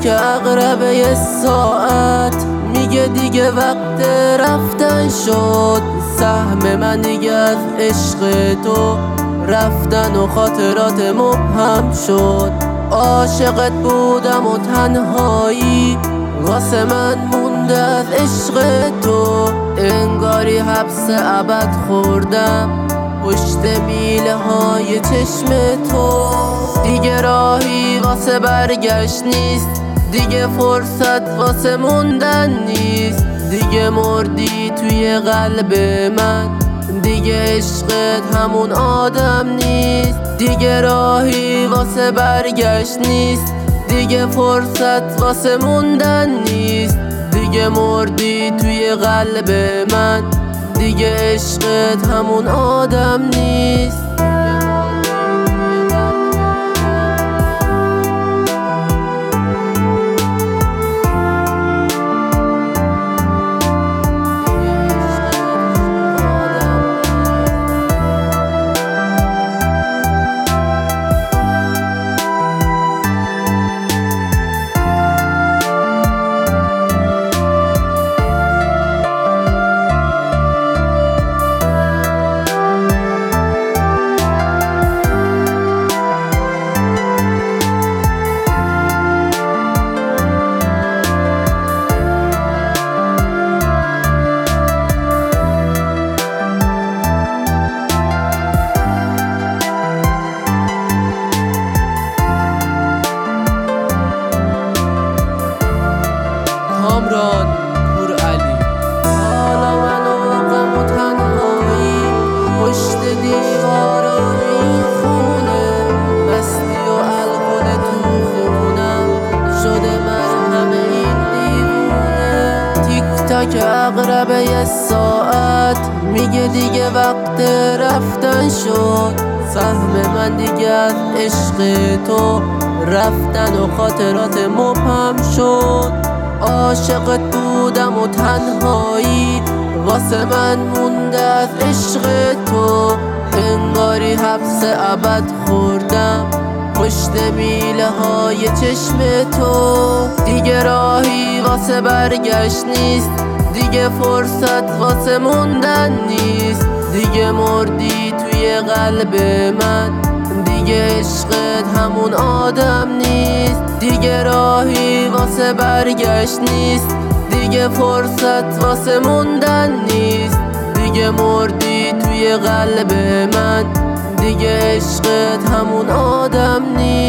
تک عقربه یه ساعت میگه دیگه وقت رفتن شد. سهم من دیگه از عشق تو رفتن و خاطرات مبهم شد. عاشقت بودم و تنهایی واسه من مونده از عشق تو. انگاری حبس ابد خوردم پشت میله های چشم تو. دیگه راهی واسه برگشت نیست، دیگه فرصت واسه موندن نیست. دیگه مردی توی قلب من، دیگه عشقت همون آدم نیست. دیگه راهی واسه برگشت نیست، دیگه فرصت واسه موندن نیست. دیگه مردی توی قلب من، دیگه عشقت همون آدم نیست. کامران پورعلی. حالا من و غم و تنهایی پشت دیوارای خونه، مستی و الکل تو خونم شده مرهم این دیوونه. تیک تاک عقربه یه ساعت میگه دیگه وقت رفتن شد. سهم من دیگه از عشق تو رفتن و خاطرات مبهم شد. عاشقت بودم و تنهایی واسه من مونده از عشق تو. انگاری حبس ابد خوردم پشت میله های چشم تو. دیگه راهی واسه برگشت نیست، دیگه فرصت واسه موندن نیست. دیگه مردی توی قلب من، دیگه عشقت همون آدم نیست. دیگه راهی واسه برگشت نیست، دیگه فرصت واسه موندن نیست. دیگه مردی توی قلب من، دیگه عشقت همون آدم نیست.